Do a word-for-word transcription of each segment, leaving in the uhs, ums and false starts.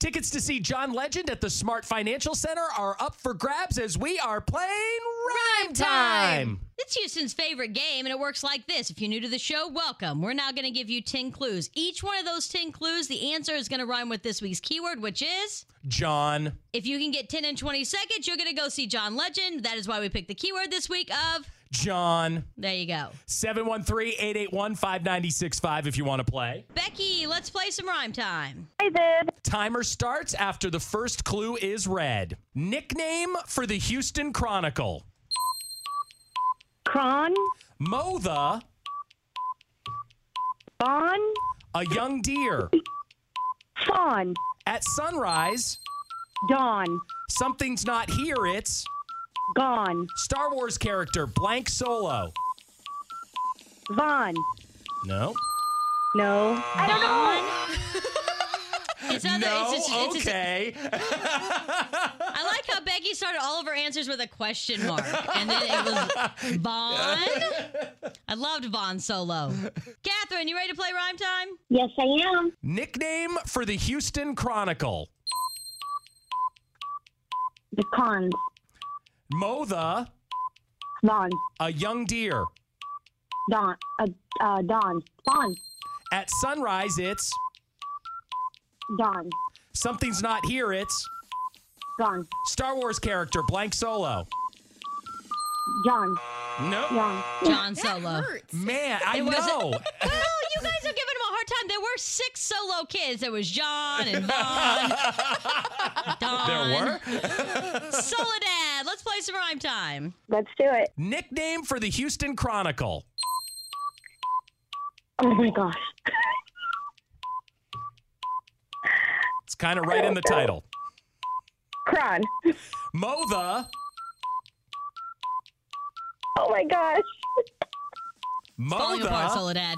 Tickets to see John Legend at the Smart Financial Center are up for grabs as we are playing Rhyme Time. It's Houston's favorite game, and it works like this. If you're new to the show, welcome. We're now going to give you ten clues. Each one of those ten clues, the answer is going to rhyme with this week's keyword, which is... John. If you can get ten in twenty seconds, you're going to go see John Legend. That is why we picked the keyword this week of... John. There you go. seven one three, eight eight one, five nine six five if you want to play. Becky, let's play some Rhyme Time. Hi, Vid. Timer starts after the first clue is read. Nickname for the Houston Chronicle. Cron. Mow the... Bon. A young deer. Fawn. At sunrise. Dawn. Something's not here, it's... Gone. Star Wars character, blank solo. Von. No. No. I don't know. It's not No, that, it's just, it's okay. Just, I like how Becky started all of her answers with a question mark. And then it was Vaughn. I loved Vaughn Solo. Catherine, you ready to play Rhyme Time? Yes, I am. Nickname for the Houston Chronicle. The cons. Mow the... Von. A young deer. Dawn. Uh, uh, Dawn. Fawn. At sunrise, it's... Dawn. Something's not here, it's... Gone. Star Wars character, blank solo. John. Nope. John. John Solo. Man, I It wasn't- know. Well, you guys are giving him a hard time. There were six solo kids. There was John and Vaughn. Don. There were? Soledad. Let's play some Rhyme Time. Let's do it. Nickname for the Houston Chronicle. Oh, my gosh. It's kind of right in the title. Cron. Mow the... Oh, my gosh. Mow Falling apart, the... Soledad.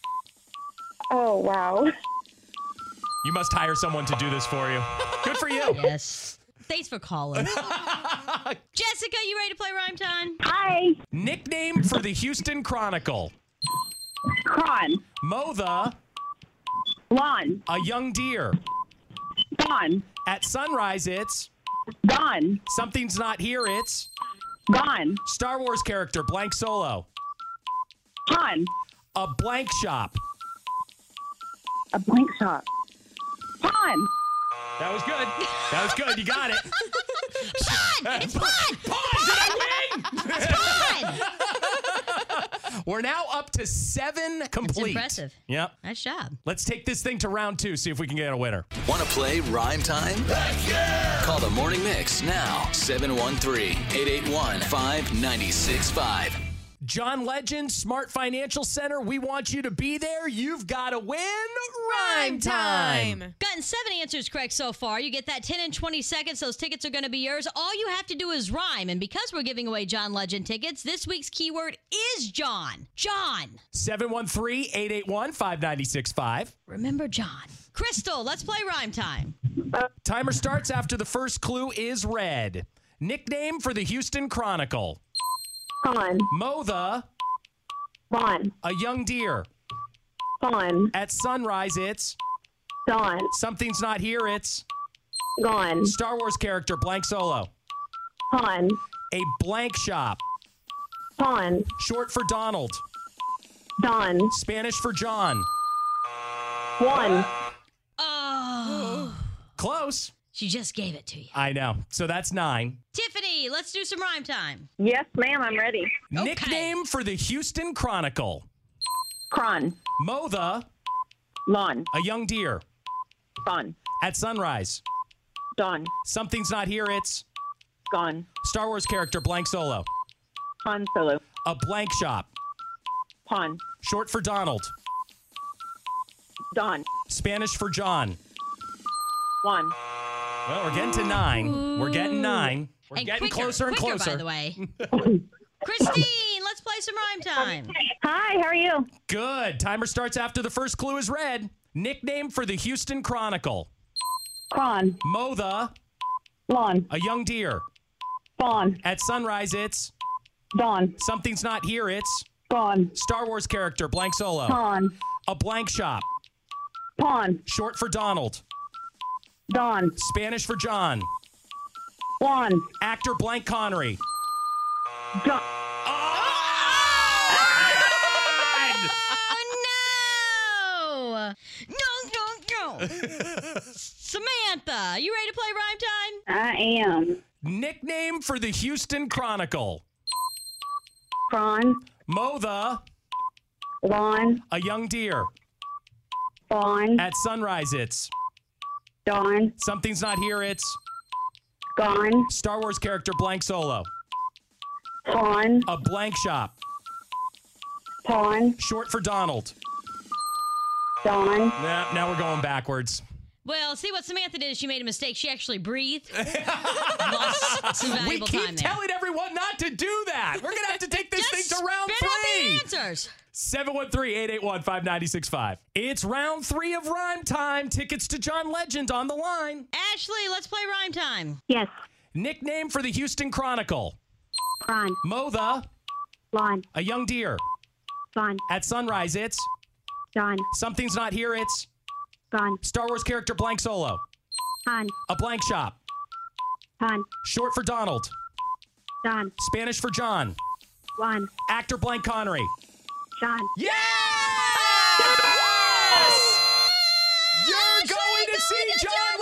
Oh, wow. You must hire someone to do this for you. Good for you. Yes. Thanks for calling. Jessica, you ready to play Rhyme Time? Hi. Nickname for the Houston Chronicle. Cron. Mow the... Lawn. A young deer. Gone. At sunrise, it's... Gone. Something's not here, it's... Gone. Star Wars character, blank solo. Con. A blank shop. A blank shot. Con. That was good. That was good. You got it. Pun! It's Pun! Pun! Did I win? Pun! We're now up to seven complete. impressive. Yep. Nice job. Let's take this thing to round two, see if we can get a winner. Want to play Rhyme Time? Heck yeah! Call the Morning Mix now. seven one three, eight eight one, five nine six five. John Legend, Smart Financial Center, we want you to be there. You've got to win Rhyme Time. Gotten seven answers correct so far. You get that ten in twenty seconds. Those tickets are going to be yours. All you have to do is rhyme. And because we're giving away John Legend tickets, this week's keyword is John. John. seven one three, eight eight one, five nine six five. Remember John. Crystal, let's play Rhyme Time. Timer starts after the first clue is read. Nickname for the Houston Chronicle. Con. Mow the... Bon. A young deer. Fawn. At sunrise, it's... Dawn. Something's not here, it's... Gone. Star Wars character, blank solo. Con. A blank shop. Pawn. Short for Donald. Dawn. Spanish for John. One. Oh. Close. She just gave it to you. I know. So that's nine. Tiffany, let's do some Rhyme Time. Yes, ma'am. I'm ready. Okay. Nickname for the Houston Chronicle. Cron. Mow the... Lawn. A young deer. Fawn. At sunrise. Dawn. Something's not here, it's... Gone. Star Wars character, blank solo. Han Solo. A blank shop. Pawn. Short for Donald. Dawn. Spanish for John. One. Well, we're getting to nine. We're getting nine. We're And getting quicker, closer and quicker, closer. by the way. Christine, let's play some Rhyme Time. Hi, how are you? Good. Timer starts after the first clue is read. Nickname for the Houston Chronicle. Cron. Mow the... Lawn. A young deer. Fawn. At sunrise, it's... Dawn. Something's not here, it's... Gone. Star Wars character, blank solo. Pawn. A blank shop. Pawn. Short for Donald. Don. Spanish for John. Juan. Actor blank Connery. John. Oh, no. No, no, no. Samantha, you ready to play Rhyme Time? I am. Nickname for the Houston Chronicle. Prawn. Mow the Lawn. a young deer. Fawn. At sunrise, it's Dawn. something's not here. It's Gone. Star Wars character blank Solo. Pawn. A blank shop. Pawn. Short for Donald. Dawn. Nah, now we're going backwards. Well, see what Samantha did is she made a mistake. She actually breathed. Lost some We valuable keep time there. telling everyone not to do that. We're going to have to take this Just thing to round spit out three. the answers. seven one three, eight eight one, five nine six five. It's round three of Rhyme Time. Tickets to John Legend on the line. Ashley, let's play Rhyme Time. Yes. Nickname for the Houston Chronicle. Prawn. Mow the Lawn. a young deer. Fawn. At sunrise, it's Dawn. something's not here. It's Gone. Star Wars character blank Solo. Pawn. A blank shop. Pawn. Short for Donald. Dawn. Spanish for John. Juan. Actor blank Connery. John. Yes! You're going to see John